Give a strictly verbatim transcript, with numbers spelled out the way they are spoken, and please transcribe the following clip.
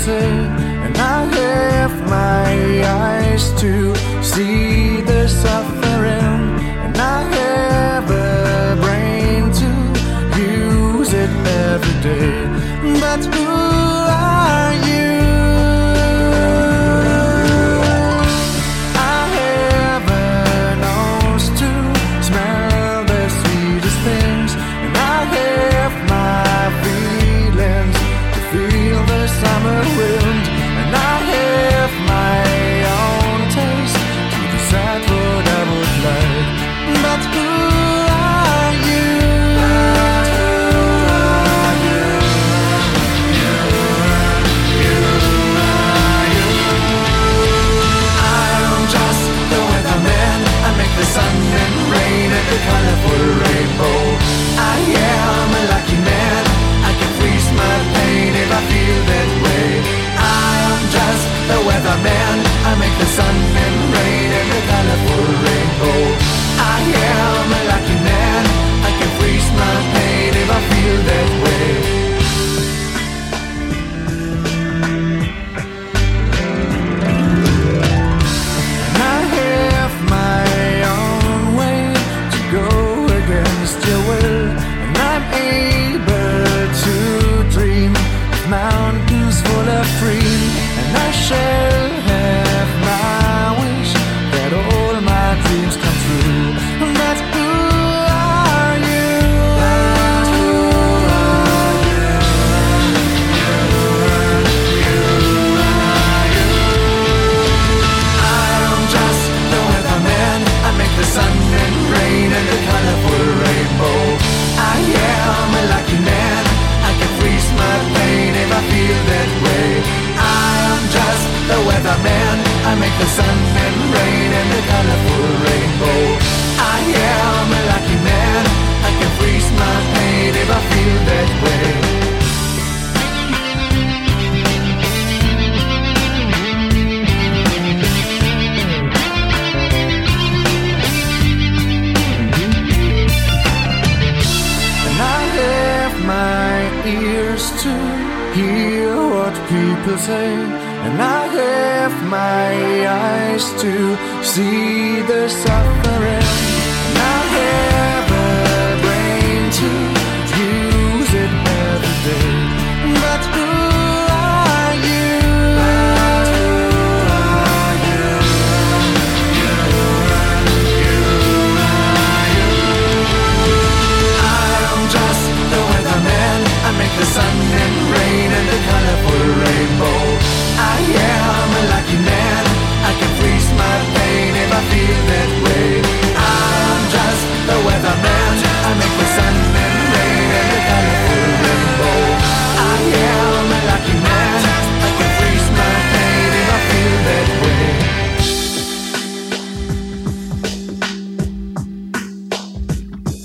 say, and I have my eyes to see the suffering, and I have a brain to use it every day. But who are you? I have a nose to smell the sweetest things, and I have my feelings to feel the summer wind, and I have my own taste to decide what I would like. But who are you? The sun and rain and the colorful rainbow. I am a lucky man. I can freeze my pain if I feel that way. I am just the weatherman. I make the sun and rain and the colorful rainbow. I am a lucky man. I can freeze my pain if I feel that way. Mountains full of dream, and I shall have my wish that all my dreams come true. But who are you? Who are you? I am just the weatherman. I make the sun and rain and the colorful rainbow. I am a lucky man. I can freeze my pain if I feel that way. I am just the weatherman. I make the sun and rain and the colorful rainbow. I am a lucky man. I can freeze my pain if I feel that way. And I have my ears to hear what people say, and I have my eyes to see the suffering.